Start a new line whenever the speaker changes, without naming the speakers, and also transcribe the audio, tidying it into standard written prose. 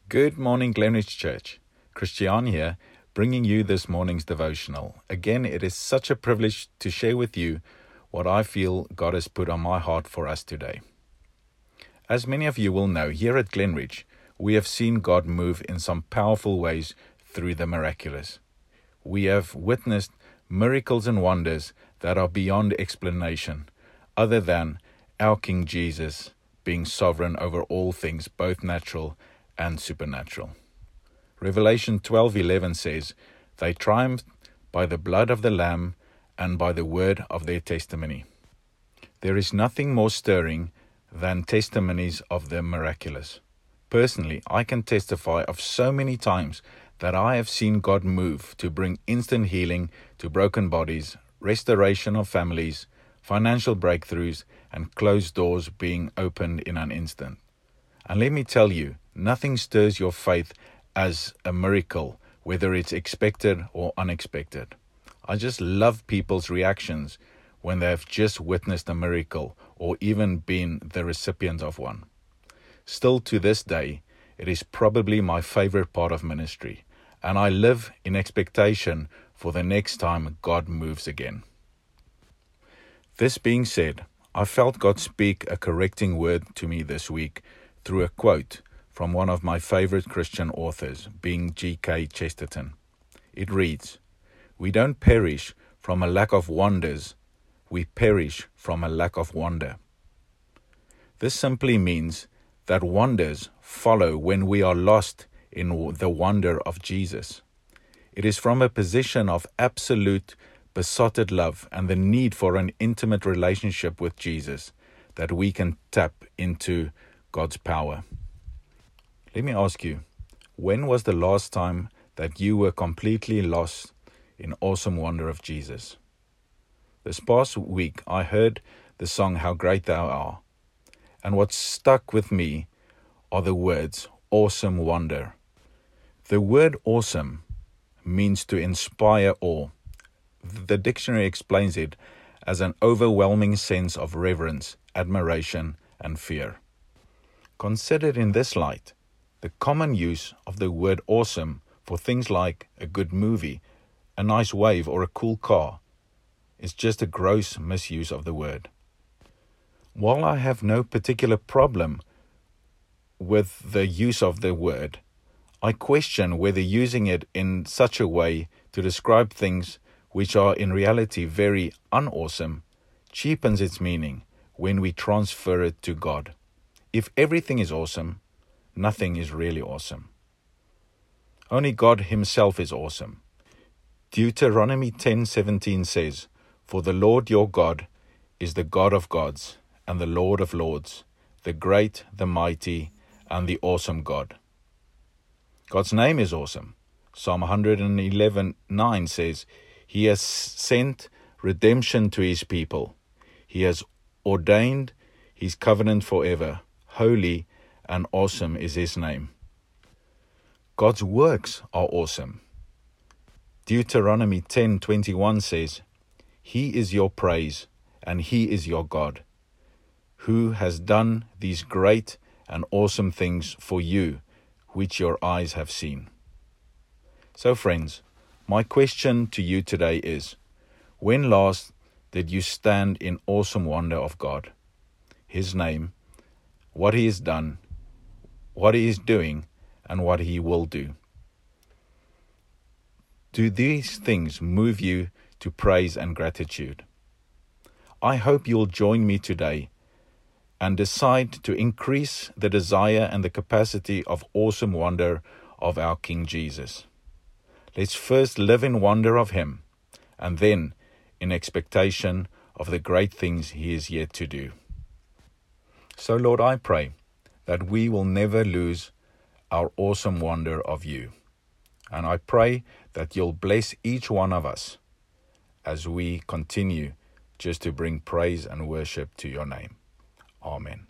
Good morning, Glenridge Church. Christian here, bringing you this morning's devotional. Again, it is such a privilege to share with you what I feel God has put on my heart for us today. As many of you will know, here at Glenridge, we have seen God move in some powerful ways through the miraculous. We have witnessed miracles and wonders that are beyond explanation, other than our King Jesus being sovereign over all things, both natural and supernatural. Revelation 12:11 says, "They triumphed by the blood of the Lamb and by the word of their testimony." There is nothing more stirring than testimonies of the miraculous. Personally, I can testify of so many times that I have seen God move to bring instant healing to broken bodies, restoration of families, financial breakthroughs, and closed doors being opened in an instant. And let me tell you, nothing stirs your faith as a miracle, whether it's expected or unexpected. I just love people's reactions when they have just witnessed a miracle or even been the recipient of one. Still to this day, it is probably my favorite part of ministry, and I live in expectation for the next time God moves again. This being said, I felt God speak a correcting word to me this week through a quote from one of my favorite Christian authors, being G.K. Chesterton. It reads, "We don't perish from a lack of wonders, we perish from a lack of wonder." This simply means that wonders follow when we are lost in the wonder of Jesus. It is from a position of absolute besotted love and the need for an intimate relationship with Jesus that we can tap into God's power. Let me ask you, when was the last time that you were completely lost in awesome wonder of Jesus? This past week, I heard the song "How Great Thou Art," and what stuck with me are the words, awesome wonder. The word awesome means to inspire awe. The dictionary explains it as an overwhelming sense of reverence, admiration, and fear. Considered in this light, the common use of the word awesome for things like a good movie, a nice wave, or a cool car is just a gross misuse of the word. While I have no particular problem with the use of the word, I question whether using it in such a way to describe things which are in reality very unawesome cheapens its meaning when we transfer it to God. If everything is awesome, nothing is really awesome. Only God Himself is awesome. Deuteronomy 10:17 says, "For the Lord your God is the God of gods and the Lord of lords, the great, the mighty, and the awesome God." God's name is awesome. Psalm 111:9 says, "He has sent redemption to His people. He has ordained His covenant forever. Holy and awesome is His name." God's works are awesome. Deuteronomy 10:21 says, "He is your praise, and He is your God, who has done these great and awesome things for you, which your eyes have seen." So friends, my question to you today is, when last did you stand in awesome wonder of God, His name, what He has done, what He is doing, and what He will do? Do these things move you to praise and gratitude? I hope you'll join me today and decide to increase the desire and the capacity of awesome wonder of our King Jesus. Let's first live in wonder of Him, and then in expectation of the great things He is yet to do. So Lord, I pray that we will never lose our awesome wonder of You. And I pray that You'll bless each one of us as we continue just to bring praise and worship to Your name. Amen.